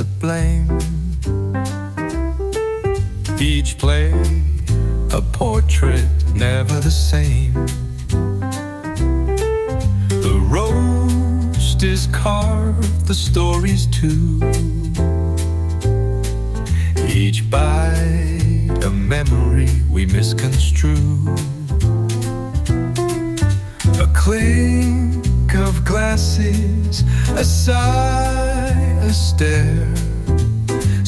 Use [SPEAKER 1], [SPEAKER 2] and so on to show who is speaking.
[SPEAKER 1] blame. Each play, a portrait, never the same. The roast is carved, the stories too. Each bite, a memory we misconstrue. A clink of glasses, a sigh, a stare.